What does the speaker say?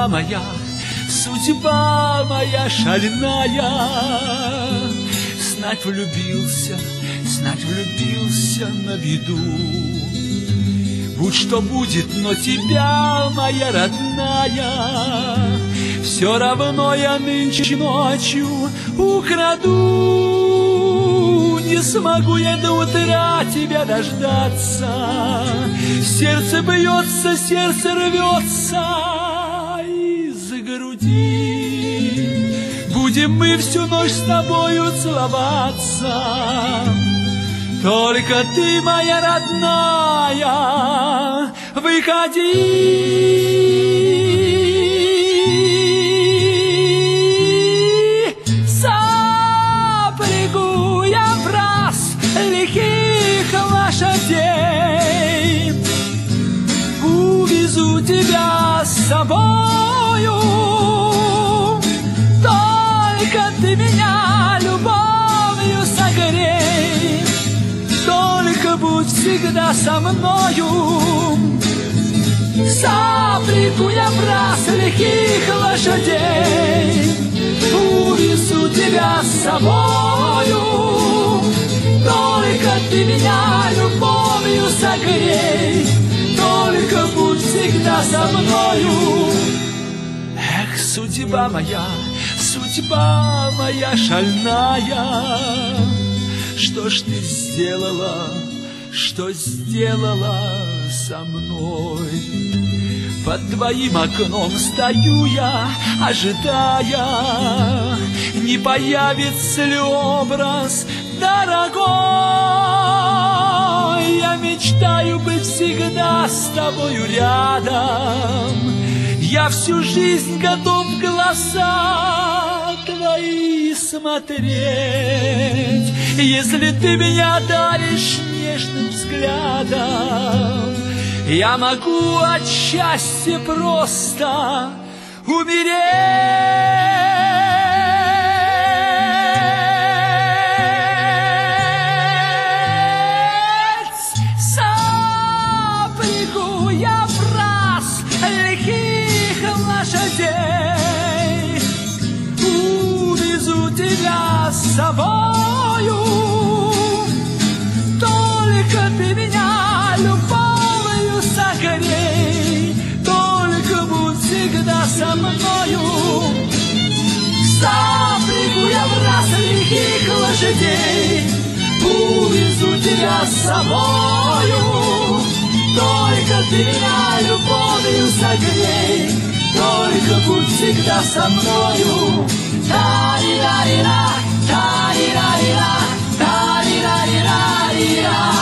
судьба моя шальная. Знать влюбился на виду. Будь что будет, но тебя, моя родная, все равно я нынче ночью украду. Не смогу я до утра тебя дождаться. Сердце бьется, сердце рвется из груди. Будем мы всю ночь с тобою целоваться. Только ты, моя родная, выходи. Запрягу я в раз лихих лошадей, увезу тебя с собою. Только ты меня любовью согрей, только будь всегда со мною. Запрягу я в раз лихих лошадей, увезу тебя с собою. Только ты меня любовью согрей, только будь всегда со мною. Эх, судьба моя шальная, что ж ты сделала, что сделала со мной? Под твоим окном стою я, ожидая, не появится ли образ дорогой. Я мечтаю быть всегда с тобою рядом. Я всю жизнь готов в глаза твои смотреть. Если ты меня даришь нежным взглядом, я могу от счастья просто умереть. Запрягу я в раз лихих лошадей, увезу тебя с собою. Только ты меня любовью согрей, только будь всегда со мною. Запрягу я в раз лихих лошадей, увезу тебя с собою. Только ты меня любовью согрей, только будь всегда со мною. Та-ри-ра-ри-ра, та-ри-ра-ри-ра, та-ри-ра-ри-ра-ри-ра.